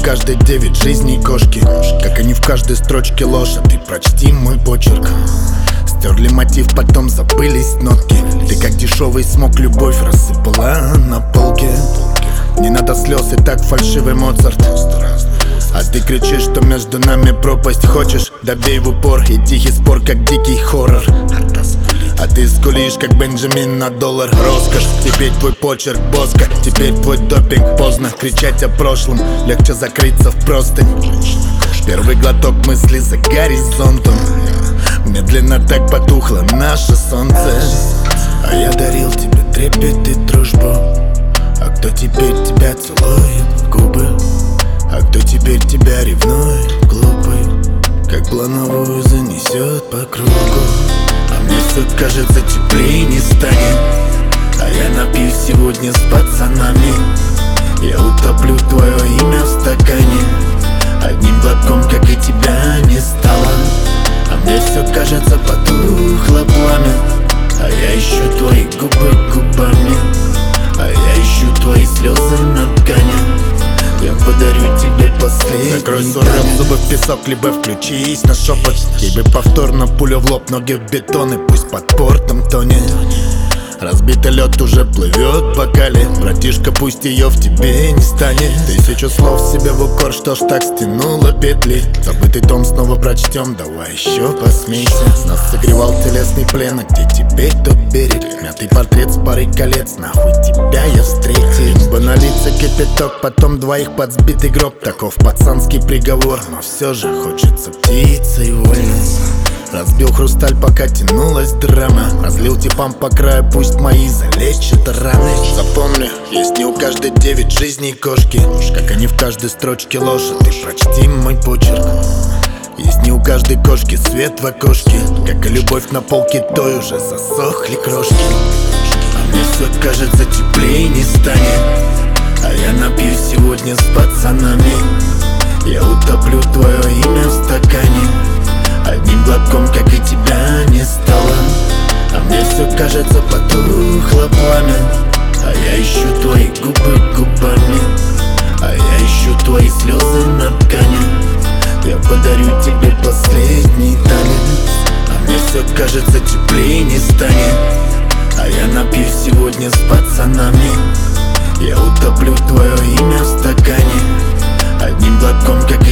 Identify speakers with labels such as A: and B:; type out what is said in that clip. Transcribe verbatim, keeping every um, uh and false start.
A: каждой девять жизней кошки, как они в каждой строчке ложь. А ты прочти мой почерк. Стерли мотив, потом забылись нотки. Ты как дешевый смог, любовь рассыпала на полке. Не надо слез, и так фальшивый Моцарт. А ты кричишь, что между нами пропасть. Хочешь, добей в упор, и тихий спор, как дикий хоррор. А ты скулишь, как Бенджамин на доллар. Роскошь, теперь твой почерк боска. Теперь твой допинг, поздно кричать о прошлом. Легче закрыться в простынь. Первый глоток мысли за горизонтом. Медленно так потухло наше солнце. А я дарил тебе трепет и дружбу. А кто теперь тебя целует в губы? А кто теперь тебя ревнует, глупый? Как плановую занесет по кругу. А мне все кажется, теплее не станет. А я напьюсь сегодня с пацанами. Я утоплю твое имя в стакане. Одним глотком, как и тебя, не стало. А мне все кажется, потухло пламя. А я ищу твои губы губами. А я ищу твои слезы на ткани. Я подарю тебе последний. Закрой ссором зубы в песок, либо включись на шепот. Ей бы повторно пуля в лоб, ноги в бетон, и пусть под портом тонет. Разбитый лед уже плывет в бокале. Братишка, пусть ее в тебе не станет. Тысячу слов себе в укор, что ж так стянуло петли. Забытый том снова прочтем, давай еще посмейся. Нас согревал телесный плен, а где теперь тот берег? Мятый портрет с парой колец, нахуй тебя я встретил. Имба на лице кипяток, потом двоих под сбитый гроб. Таков пацанский приговор, но все же хочется птицей вольно. Разбил хрусталь, пока тянулась драма. Разлил типам по краю, пусть мои залечат раны. Запомни, есть не у каждой девять жизней кошки, как они в каждой строчке ложь. Ты прочти мой почерк. Есть не у каждой кошки свет в окошке, как и любовь на полке, той уже засохли крошки. А мне все кажется, теплее не станет. А я напьюсь сегодня с пацанами. Я утоплю твое имя в стакане. Одним глотком, как и тебя, не стало. А мне все кажется, потухло пламя. А я ищу твои губы губами. А я ищу твои слезы на ткани. Я подарю тебе последний танец. А мне все кажется, теплее не станет. А я напьюсь сегодня с пацанами. Я утоплю твое имя в стакане. Одним глотком, как